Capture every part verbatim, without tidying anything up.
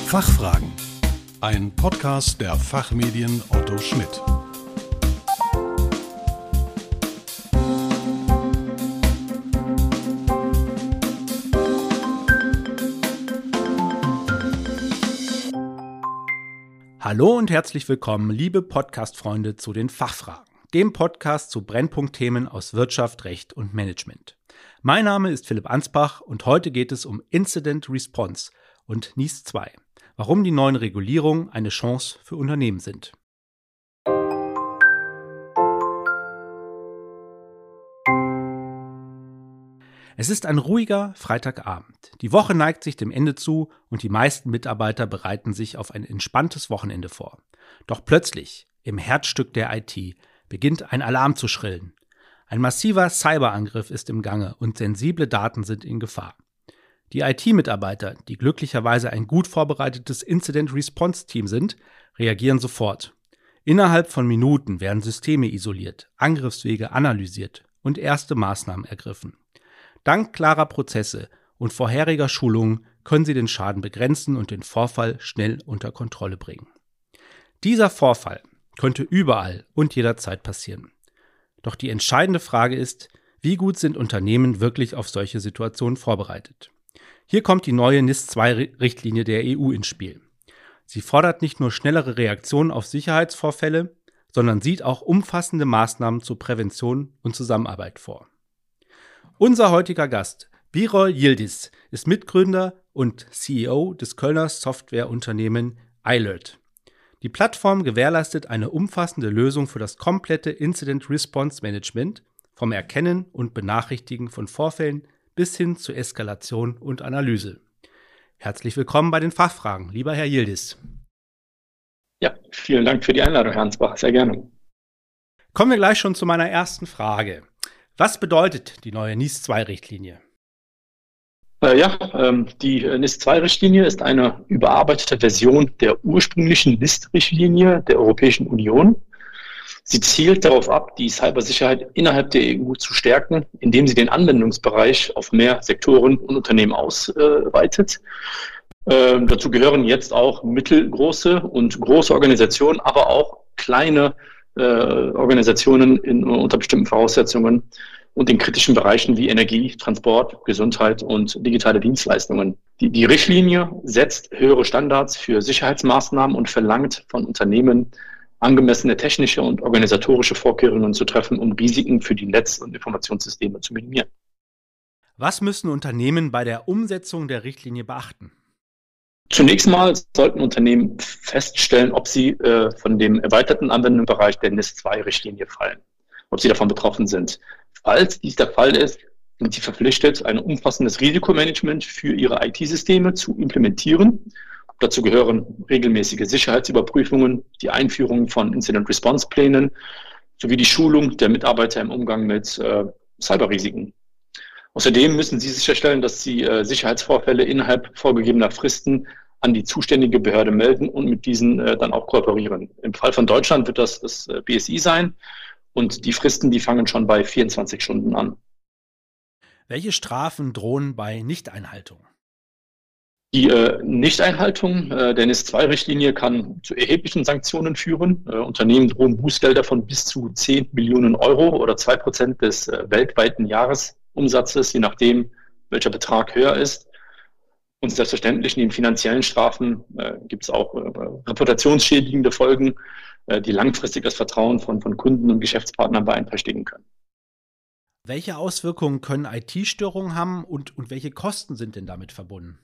Fachfragen. Ein Podcast der Fachmedien Otto Schmidt. Hallo und herzlich willkommen, liebe Podcast-Freunde, zu den Fachfragen, dem Podcast zu Brennpunktthemen aus Wirtschaft, Recht und Management. Mein Name ist Philipp Ansbach und heute geht es um Incident Response und N I S zwei, warum die neuen Regulierungen eine Chance für Unternehmen sind. Es ist ein ruhiger Freitagabend. Die Woche neigt sich dem Ende zu und die meisten Mitarbeiter bereiten sich auf ein entspanntes Wochenende vor. Doch plötzlich, im Herzstück der I T, beginnt ein Alarm zu schrillen. Ein massiver Cyberangriff ist im Gange und sensible Daten sind in Gefahr. Die I T-Mitarbeiter, die glücklicherweise ein gut vorbereitetes Incident-Response-Team sind, reagieren sofort. Innerhalb von Minuten werden Systeme isoliert, Angriffswege analysiert und erste Maßnahmen ergriffen. Dank klarer Prozesse und vorheriger Schulungen können sie den Schaden begrenzen und den Vorfall schnell unter Kontrolle bringen. Dieser Vorfall könnte überall und jederzeit passieren. Doch die entscheidende Frage ist, wie gut sind Unternehmen wirklich auf solche Situationen vorbereitet? Hier kommt die neue N I S zwei Richtlinie der E U ins Spiel. Sie fordert nicht nur schnellere Reaktionen auf Sicherheitsvorfälle, sondern sieht auch umfassende Maßnahmen zur Prävention und Zusammenarbeit vor. Unser heutiger Gast, Birol Yildiz, ist Mitgründer und C E O des Kölner Softwareunternehmens iLert. Die Plattform gewährleistet eine umfassende Lösung für das komplette Incident Response Management, vom Erkennen und Benachrichtigen von Vorfällen bis hin zur Eskalation und Analyse. Herzlich willkommen bei den Fachfragen, lieber Herr Yildiz. Ja, vielen Dank für die Einladung, Herr Ansbach, sehr gerne. Kommen wir gleich schon zu meiner ersten Frage. Was bedeutet die neue N I S zwei Richtlinie? Äh, ja, ähm, die N I S zwei Richtlinie ist eine überarbeitete Version der ursprünglichen N I S Richtlinie der Europäischen Union. Sie zielt darauf ab, die Cybersicherheit innerhalb der E U zu stärken, indem sie den Anwendungsbereich auf mehr Sektoren und Unternehmen ausweitet. Äh, dazu gehören jetzt auch mittelgroße und große Organisationen, aber auch kleine äh, Organisationen in, unter bestimmten Voraussetzungen und in kritischen Bereichen wie Energie, Transport, Gesundheit und digitale Dienstleistungen. Die, die Richtlinie setzt höhere Standards für Sicherheitsmaßnahmen und verlangt von Unternehmen, angemessene technische und organisatorische Vorkehrungen zu treffen, um Risiken für die Netz- und Informationssysteme zu minimieren. Was müssen Unternehmen bei der Umsetzung der Richtlinie beachten? Zunächst mal sollten Unternehmen feststellen, ob sie äh, von dem erweiterten Anwendungsbereich der N I S zwei Richtlinie fallen, ob sie davon betroffen sind. Falls dies der Fall ist, sind sie verpflichtet, ein umfassendes Risikomanagement für ihre I T-Systeme zu implementieren. Dazu gehören regelmäßige Sicherheitsüberprüfungen, die Einführung von Incident-Response-Plänen sowie die Schulung der Mitarbeiter im Umgang mit äh, Cyberrisiken. Außerdem müssen sie sicherstellen, dass sie äh, Sicherheitsvorfälle innerhalb vorgegebener Fristen an die zuständige Behörde melden und mit diesen äh, dann auch kooperieren. Im Fall von Deutschland wird das das äh, B S I sein und die Fristen, die fangen schon bei vierundzwanzig Stunden an. Welche Strafen drohen bei Nichteinhaltung? Die äh, Nichteinhaltung äh, der N I S zwei Richtlinie kann zu erheblichen Sanktionen führen. Äh, Unternehmen drohen Bußgelder von bis zu zehn Millionen Euro oder zwei Prozent des äh, weltweiten Jahresumsatzes, je nachdem, welcher Betrag höher ist. Und selbstverständlich neben finanziellen Strafen äh, gibt es auch äh, reputationsschädigende Folgen, äh, die langfristig das Vertrauen von, von Kunden und Geschäftspartnern beeinträchtigen können. Welche Auswirkungen können I T-Störungen haben und, und welche Kosten sind denn damit verbunden?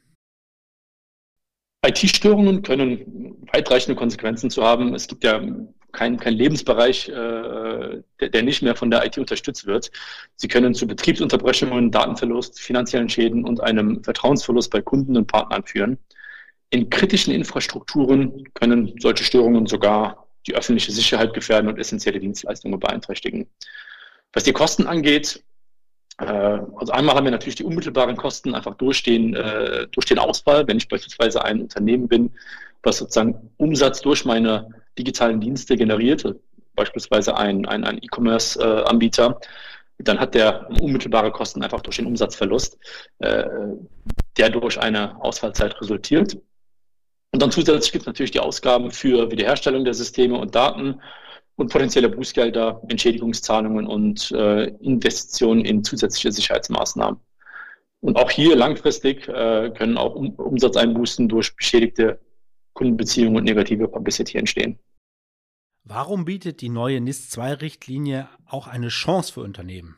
I T-Störungen können weitreichende Konsequenzen zu haben. Es gibt ja keinen kein Lebensbereich, äh, der, der nicht mehr von der I T unterstützt wird. Sie können zu Betriebsunterbrechungen, Datenverlust, finanziellen Schäden und einem Vertrauensverlust bei Kunden und Partnern führen. In kritischen Infrastrukturen können solche Störungen sogar die öffentliche Sicherheit gefährden und essentielle Dienstleistungen beeinträchtigen. Was die Kosten angeht, also einmal haben wir natürlich die unmittelbaren Kosten einfach durch den, äh, durch den Ausfall. Wenn ich beispielsweise ein Unternehmen bin, was sozusagen Umsatz durch meine digitalen Dienste generiert, beispielsweise ein, ein, ein E-Commerce-Anbieter, dann hat der unmittelbare Kosten einfach durch den Umsatzverlust, äh, der durch eine Ausfallzeit resultiert. Und dann zusätzlich gibt es natürlich die Ausgaben für Wiederherstellung der Systeme und Daten und potenzielle Bußgelder, Entschädigungszahlungen und äh, Investitionen in zusätzliche Sicherheitsmaßnahmen. Und auch hier langfristig äh, können auch um Umsatzeinbußen durch beschädigte Kundenbeziehungen und negative Publicity entstehen. Warum bietet die neue NIS zwei Richtlinie auch eine Chance für Unternehmen?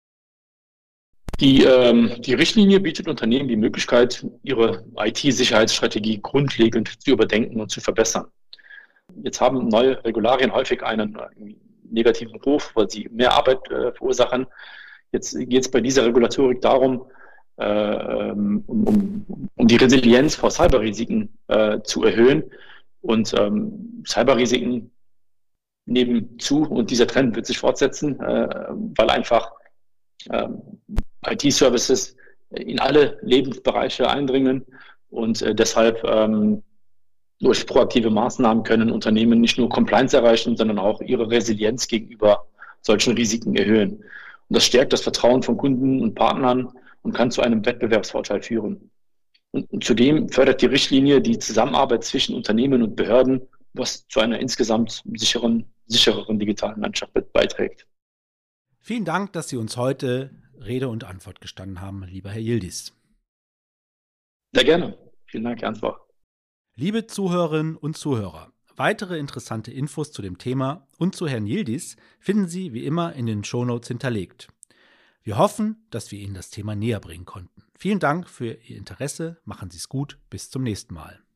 Die, ähm, die Richtlinie bietet Unternehmen die Möglichkeit, ihre I T-Sicherheitsstrategie grundlegend zu überdenken und zu verbessern. Jetzt haben neue Regularien häufig einen äh, negativen Ruf, weil sie mehr Arbeit äh, verursachen. Jetzt geht es bei dieser Regulatorik darum, äh, um, um, um die Resilienz vor Cyberrisiken äh, zu erhöhen. Und ähm, Cyberrisiken nehmen zu und dieser Trend wird sich fortsetzen, äh, weil einfach ähm, I T-Services in alle Lebensbereiche eindringen und äh, deshalb ähm, durch proaktive Maßnahmen können Unternehmen nicht nur Compliance erreichen, sondern auch ihre Resilienz gegenüber solchen Risiken erhöhen. Und das stärkt das Vertrauen von Kunden und Partnern und kann zu einem Wettbewerbsvorteil führen. Und, und zudem fördert die Richtlinie die Zusammenarbeit zwischen Unternehmen und Behörden, was zu einer insgesamt sicheren, sichereren digitalen Landschaft beiträgt. Vielen Dank, dass Sie uns heute Rede und Antwort gestanden haben, lieber Herr Yildiz. Sehr gerne. Vielen Dank, Herr Ansbach. Liebe Zuhörerinnen und Zuhörer, weitere interessante Infos zu dem Thema und zu Herrn Yildiz finden Sie wie immer in den Shownotes hinterlegt. Wir hoffen, dass wir Ihnen das Thema näher bringen konnten. Vielen Dank für Ihr Interesse, machen Sie es gut, bis zum nächsten Mal.